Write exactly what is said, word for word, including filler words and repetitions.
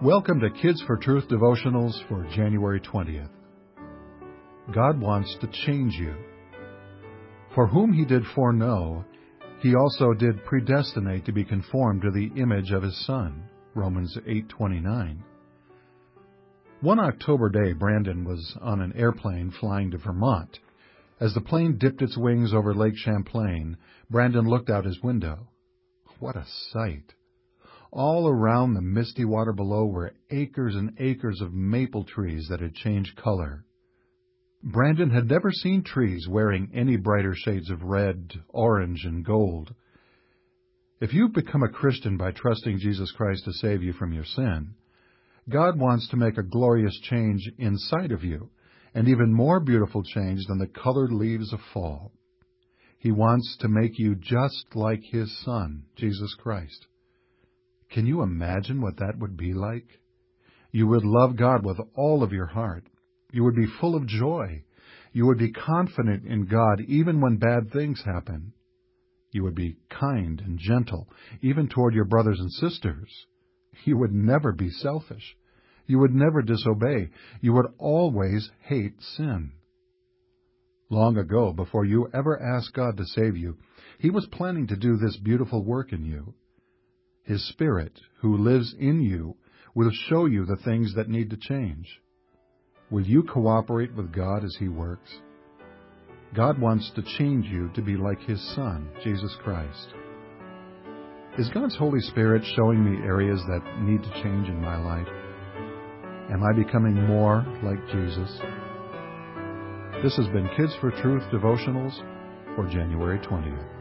Welcome to Kids for Truth devotionals for January twentieth. God wants to change you. For whom he did foreknow, he also did predestinate to be conformed to the image of his Son. Romans eight twenty-nine. One October day, Brandon was on an airplane flying to Vermont. As the plane dipped its wings over Lake Champlain, Brandon looked out his window. What a sight! All around the misty water below were acres and acres of maple trees that had changed color. Brandon had never seen trees wearing any brighter shades of red, orange, and gold. If you've become a Christian by trusting Jesus Christ to save you from your sin, God wants to make a glorious change inside of you, an even more beautiful change than the colored leaves of fall. He wants to make you just like his Son, Jesus Christ. Can you imagine what that would be like? You would love God with all of your heart. You would be full of joy. You would be confident in God even when bad things happen. You would be kind and gentle, even toward your brothers and sisters. You would never be selfish. You would never disobey. You would always hate sin. Long ago, before you ever asked God to save you, he was planning to do this beautiful work in you. His Spirit, who lives in you, will show you the things that need to change. Will you cooperate with God as he works? God wants to change you to be like his Son, Jesus Christ. Is God's Holy Spirit showing me areas that need to change in my life? Am I becoming more like Jesus? This has been Kids for Truth devotionals for January twentieth.